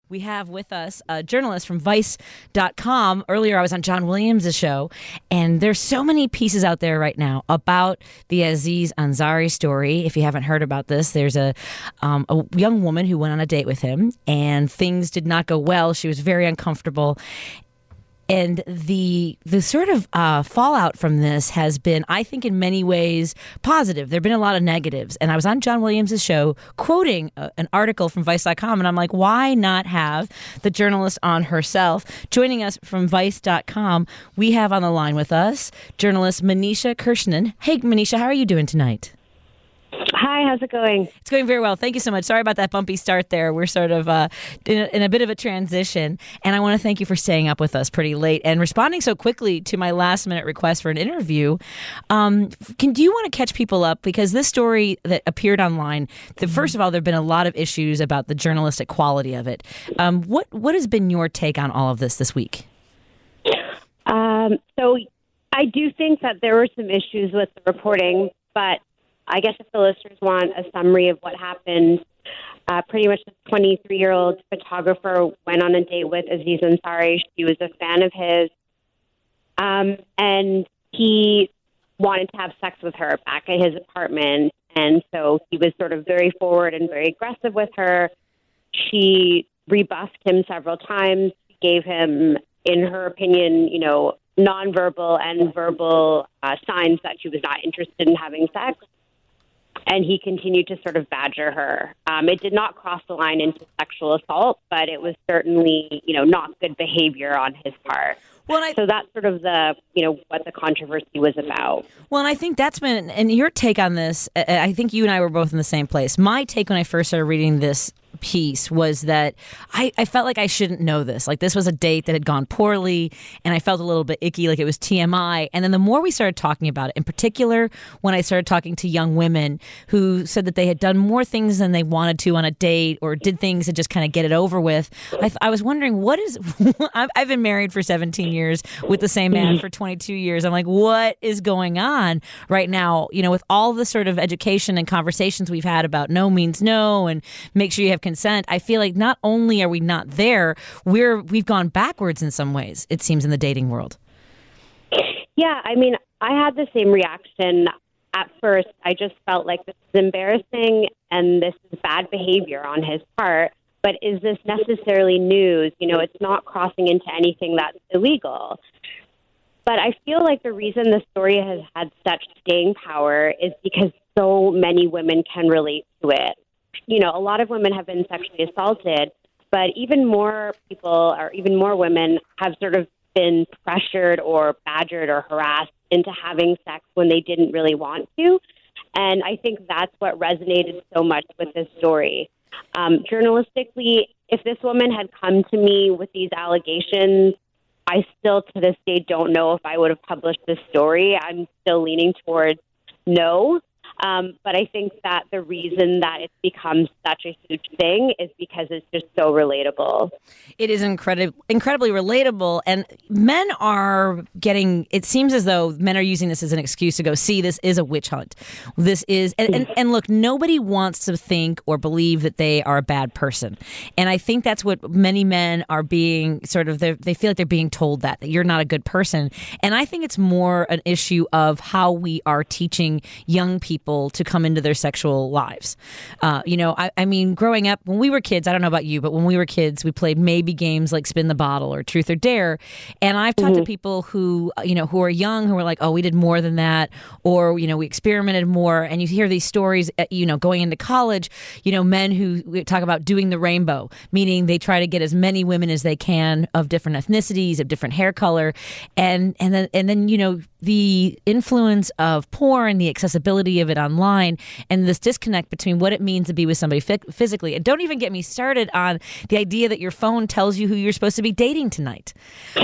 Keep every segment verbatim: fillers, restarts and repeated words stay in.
We have with us a journalist from Vice dot com. Earlier, I was on John Williams' show, and there's so many pieces out there right now about the Aziz Ansari story. If you haven't heard about this, there's a, um, a young woman who went on a date with him, and things did not go well. She was very uncomfortable. And the the sort of uh, fallout from this has been, I think, in many ways positive. There have been a lot of negatives. And I was on John Williams' show quoting a, an article from Vice dot com, and I'm like, why not have the journalist on herself? Joining us from Vice dot com, we have on the line with us journalist Manisha Kirshner. Hey, Manisha, how are you doing tonight? Hi, how's it going? It's going very well. Thank you so much. Sorry about that bumpy start there. We're sort of uh, in, a, in a bit of a transition. And I want to thank you for staying up with us pretty late and responding so quickly to my last minute request for an interview. Um, can do you want to catch people up? Because this story that appeared online, the, first of all, there have been a lot of issues about the journalistic quality of it. Um, what, what has been your take on all of this this week? Um, so I do think that there were some issues with the reporting, but I guess if the listeners want a summary of what happened, uh, pretty much the twenty-three-year-old photographer went on a date with Aziz Ansari. She was a fan of his, um, and he wanted to have sex with her back at his apartment. And so he was sort of very forward and very aggressive with her. She rebuffed him several times, gave him, in her opinion, you know, nonverbal and verbal uh, signs that she was not interested in having sex. And he continued to sort of badger her. Um, it did not cross the line into sexual assault, but it was certainly, you know, not good behavior on his part. Well, I, so that's sort of the, you know, what the controversy was about. Well, and I think that's been, and your take on this, I think you and I were both in the same place. My take when I first started reading this piece was that I, I felt like I shouldn't know this. Like this was a date that had gone poorly, and I felt a little bit icky, like it was T M I. And then the more we started talking about it, in particular, when I started talking to young women who said that they had done more things than they wanted to on a date or did things to just kind of get it over with, I, I was wondering, what is, I've, I've been married for seventeen years with the same man for twenty-two years. I'm like, what is going on right now? You know, with all the sort of education and conversations we've had about no means no and make sure you have consent, I feel like not only are we not there, we're we've gone backwards in some ways, it seems, in the dating world. Yeah, I mean, I had the same reaction at first. I just felt like this is embarrassing and this is bad behavior on his part. But is this necessarily news? You know, it's not crossing into anything that's illegal. But I feel like the reason the story has had such staying power is because so many women can relate to it. You know, a lot of women have been sexually assaulted, but even more people or even more women have sort of been pressured or badgered or harassed into having sex when they didn't really want to. And I think that's what resonated so much with this story. Um, journalistically, if this woman had come to me with these allegations, I still to this day don't know if I would have published this story. I'm still leaning towards no. Um, but I think that the reason that it's become such a huge thing is because it's just so relatable. It is incredi- incredibly relatable. And men are getting, it seems as though men are using this as an excuse to go, see, this is a witch hunt. This is, and, and, and look, nobody wants to think or believe that they are a bad person. And I think that's what many men are being sort of, they feel like they're being told that, that you're not a good person. And I think it's more an issue of how we are teaching young people to come into their sexual lives. Uh, you know, I, I mean, growing up, when we were kids, I don't know about you, but when we were kids, we played maybe games like Spin the Bottle or Truth or Dare. And I've talked mm-hmm. to people who, you know, who are young, who are like, oh, we did more than that. Or, you know, we experimented more. And you hear these stories, you know, going into college, you know, men who talk about doing the rainbow, meaning they try to get as many women as they can of different ethnicities, of different hair color. And, and then, and then, you know, the influence of porn, the accessibility of it online, and this disconnect between what it means to be with somebody f- physically. And don't even get me started on the idea that your phone tells you who you're supposed to be dating tonight.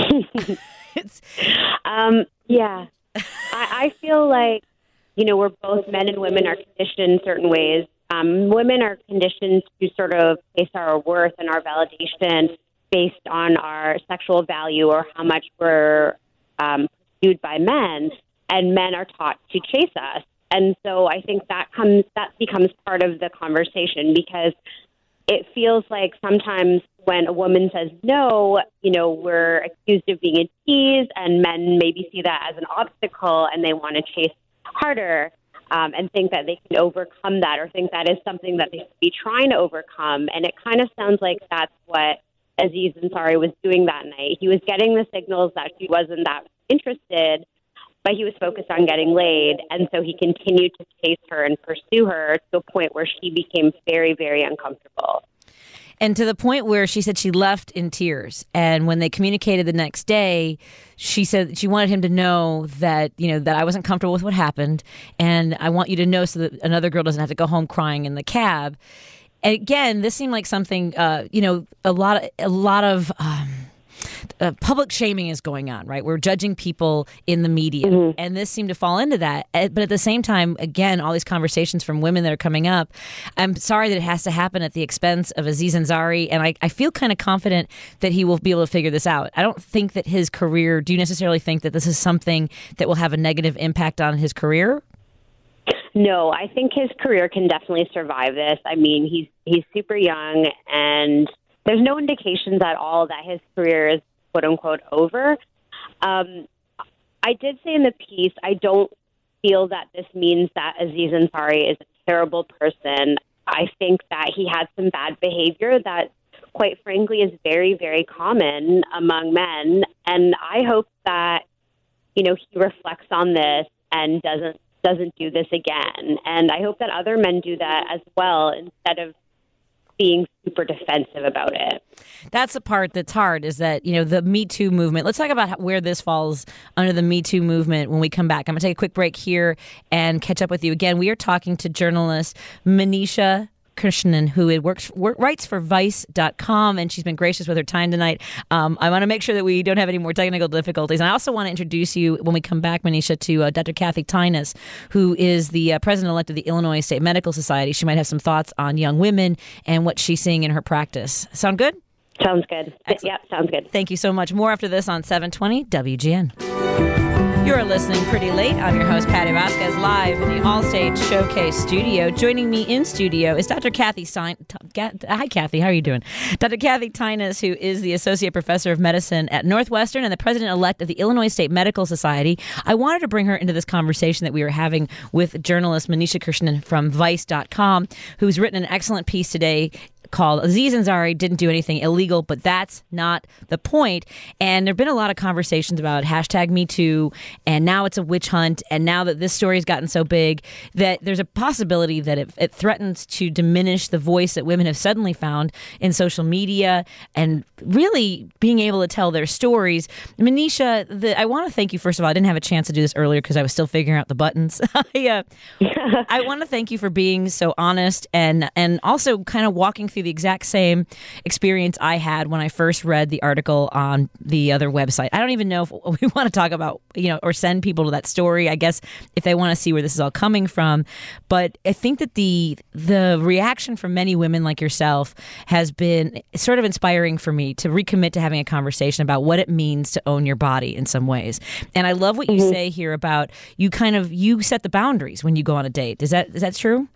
it's, um, yeah. I, I feel like, you know, we're both men and women are conditioned in certain ways. Um, women are conditioned to sort of base our worth and our validation based on our sexual value or how much we're um, pursued by men, and men are taught to chase us. And so I think that comes that becomes part of the conversation because it feels like sometimes when a woman says no, you know, we're accused of being a tease, and men maybe see that as an obstacle and they want to chase harder um, and think that they can overcome that, or think that is something that they should be trying to overcome. And it kind of sounds like that's what Aziz Ansari was doing that night. He was getting the signals that she wasn't that interested, but he was focused on getting laid. And so he continued to chase her and pursue her to a point where she became very, very uncomfortable. And to the point where she said she left in tears. And when they communicated the next day, she said she wanted him to know that, you know, that I wasn't comfortable with what happened. And I want you to know so that another girl doesn't have to go home crying in the cab. And again, this seemed like something, uh, you know, a lot of, a lot of um, uh, public shaming is going on, right? We're judging people in the media. Mm-hmm. And this seemed to fall into that. But at the same time, again, all these conversations from women that are coming up, I'm sorry that it has to happen at the expense of Aziz Ansari. And I, I feel kind of confident that he will be able to figure this out. I don't think that his career, do you necessarily think that this is something that will have a negative impact on his career? No, I think his career can definitely survive this. I mean, he's he's super young, and there's no indications at all that his career is quote unquote over. Um, I did say in the piece, I don't feel that this means that Aziz Ansari is a terrible person. I think that he had some bad behavior that, quite frankly, is very, very common among men. And I hope that, you know, he reflects on this and doesn't doesn't do this again. And I hope that other men do that as well, instead of being super defensive about it. That's the part that's hard, is that, you know, the Me Too movement. Let's talk about where this falls under the Me Too movement when we come back. I'm going to take a quick break here and catch up with you again. We are talking to journalist Manisha Krishnan, who works work, writes for Vice dot com, and she's been gracious with her time tonight. Um, I want to make sure that we don't have any more technical difficulties. And I also want to introduce you, when we come back, Manisha, to uh, Doctor Kathy Tynas, who is the uh, president-elect of the Illinois State Medical Society. She might have some thoughts on young women and what she's seeing in her practice. Sound good? Sounds good. Excellent. Yep, sounds good. Thank you so much. More after this on seven twenty W G N. You're listening Pretty Late. I'm your host, Patty Vasquez, live in the Allstate Showcase studio. Joining me in studio is Doctor Kathy Stein. Hi, Kathy. How are you doing? Doctor Kathy Tynas, who is the Associate Professor of Medicine at Northwestern and the President-elect of the Illinois State Medical Society. I wanted to bring her into this conversation that we were having with journalist Manisha Krishnan from Vice dot com, who's written an excellent piece today called Aziz Ansari Didn't Do Anything Illegal, but that's not the point. And there have been a lot of conversations about hashtag Me Too, and now it's a witch hunt, and now that this story has gotten so big that there's a possibility that it, it threatens to diminish the voice that women have suddenly found in social media and really being able to tell their stories. Manisha, the, I want to thank you, first of all. I didn't have a chance to do this earlier because I was still figuring out the buttons. I, uh, I want to thank you for being so honest and, and also kind of walking through the exact same experience I had when I first read the article on the other website. I don't even know if we want to talk about, you know, or send people to that story, I guess, if they want to see where this is all coming from. But I think that the the reaction from many women like yourself has been sort of inspiring for me to recommit to having a conversation about what it means to own your body in some ways. And I love what you mm-hmm. say here about you kind of, you set the boundaries when you go on a date. Is that is that true?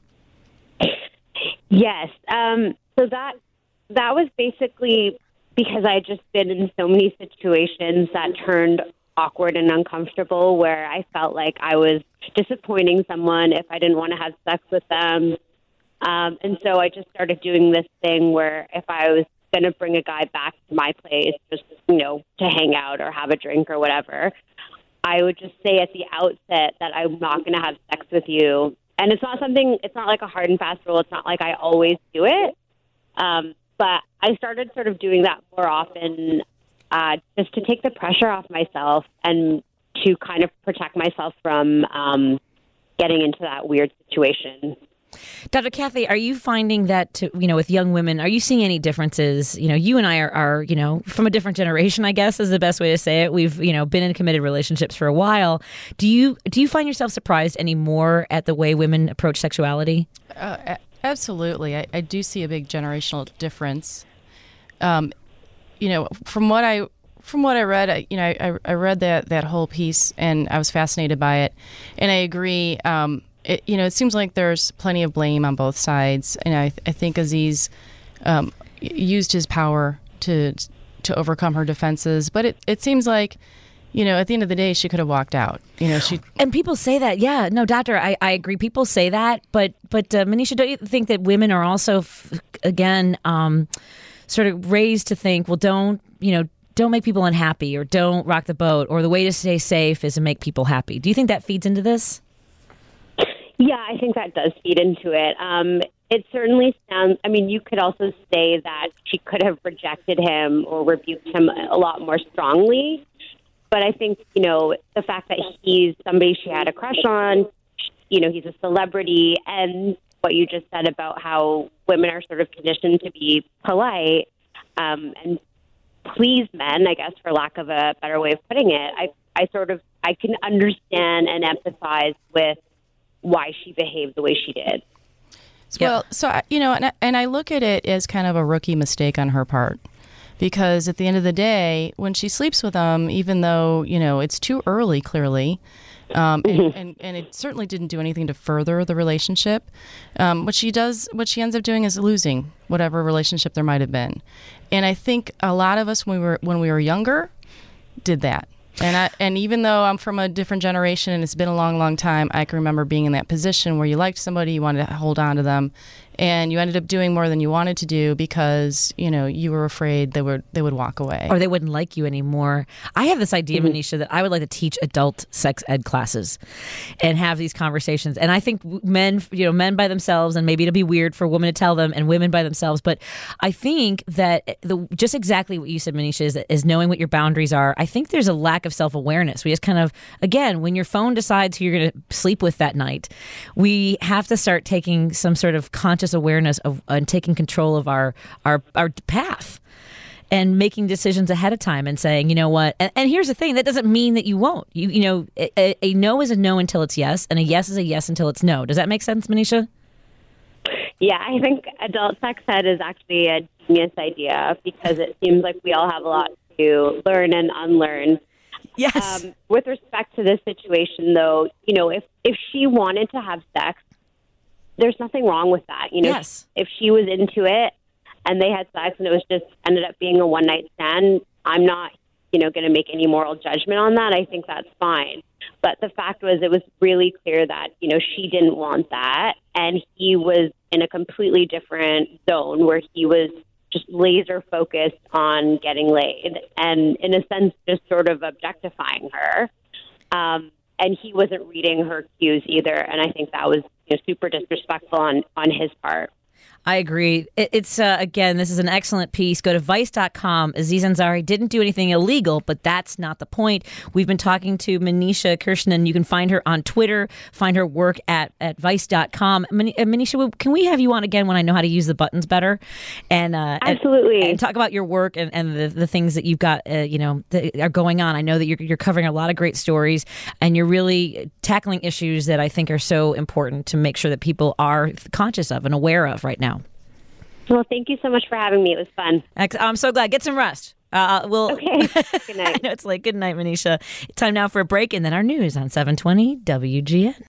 Yes. Um, so that that was basically because I had just been in so many situations that turned awkward and uncomfortable, where I felt like I was disappointing someone if I didn't want to have sex with them. Um, and so I just started doing this thing where if I was going to bring a guy back to my place, just, you know, to hang out or have a drink or whatever, I would just say at the outset that I'm not going to have sex with you. And it's not something, it's not like a hard and fast rule. It's not like I always do it. Um, but I started sort of doing that more often, uh, just to take the pressure off myself and to kind of protect myself from um, getting into that weird situation. Doctor Kathy, are you finding that, to, you know, with young women, are you seeing any differences? You know, you and I are, are, you know, from a different generation, I guess is the best way to say it. We've, you know, been in committed relationships for a while. Do you do you find yourself surprised anymore at the way women approach sexuality? Uh, absolutely. I, I do see a big generational difference. Um, you know, from what I from what I read, I, you know, I, I read that, that whole piece and I was fascinated by it. And I agree. Um, It, you know, it seems like there's plenty of blame on both sides, and I, th- I think Aziz um, used his power to to overcome her defenses. But it, it seems like, you know, at the end of the day, she could have walked out. You know, she and people say that. Yeah, no, doctor, I, I agree. People say that, but but uh, Manisha, don't you think that women are also f- again um, sort of raised to think, well, don't you know, don't make people unhappy, or don't rock the boat, or the way to stay safe is to make people happy. Do you think that feeds into this? Yeah, I think that does feed into it. Um, it certainly sounds, I mean, you could also say that she could have rejected him or rebuked him a lot more strongly. But I think, you know, the fact that he's somebody she had a crush on, you know, he's a celebrity, and what you just said about how women are sort of conditioned to be polite um, and please men, I guess, for lack of a better way of putting it, I, I sort of, I can understand and empathize with why she behaved the way she did. Well, so, I- you know, and I, and I look at it as kind of a rookie mistake on her part. Because at the end of the day, when she sleeps with him, even though, you know, it's too early, clearly, um, and, mm-hmm. and, and it certainly didn't do anything to further the relationship, um, what she does, what she ends up doing is losing whatever relationship there might have been. And I think a lot of us, when we were when we were younger, did that. And I, and even though I'm from a different generation and it's been a long, long time, I can remember being in that position where you liked somebody, you wanted to hold on to them, and you ended up doing more than you wanted to do because, you know, you were afraid they would they would walk away. Or they wouldn't like you anymore. I have this idea, mm-hmm. Manisha, that I would like to teach adult sex ed classes and have these conversations. And I think men, you know, men by themselves, and maybe it'll be weird for women to tell them, and women by themselves, but I think that the, just exactly what you said, Manisha, is, is knowing what your boundaries are. I think there's a lack of self-awareness. We just kind of, again, when your phone decides who you're going to sleep with that night, we have to start taking some sort of conscious awareness of and taking control of our our our path and making decisions ahead of time and saying, you know what, and, and here's the thing, that doesn't mean that you won't. You you know, a, a no is a no until it's yes, and a yes is a yes until it's no. Does that make sense, Manisha? Yeah, I think adult sex ed is actually a genius idea because it seems like we all have a lot to learn and unlearn. Yes. Um, with respect to this situation, though, you know, if, if she wanted to have sex, there's nothing wrong with that. You know, yes. If she was into it and they had sex and it was just ended up being a one night stand, I'm not, you know, going to make any moral judgment on that. I think that's fine. But the fact was, it was really clear that, you know, she didn't want that. And he was in a completely different zone where he was just laser focused on getting laid and, in a sense, just sort of objectifying her. Um, and he wasn't reading her cues either. And I think that was, you know, super disrespectful on, on his part. I agree. It, it's, uh, again, this is an excellent piece. Go to vice dot com. Aziz Ansari didn't do anything illegal, but that's not the point. We've been talking to Manisha Kirshner. You can find her on Twitter, find her work at, at vice dot com. Man- Manisha, can we have you on again when I know how to use the buttons better? And uh, Absolutely. And, and talk about your work and, and the, the things that you've got, uh, you know, that are going on. I know that you're, you're covering a lot of great stories, and you're really tackling issues that I think are so important to make sure that people are conscious of and aware of right now. Well, thank you so much for having me. It was fun. I'm so glad. Get some rest. Uh, we'll, okay. Good night. I know it's late. Good night, Manisha. Time now for a break, and then our news on seven twenty W G N.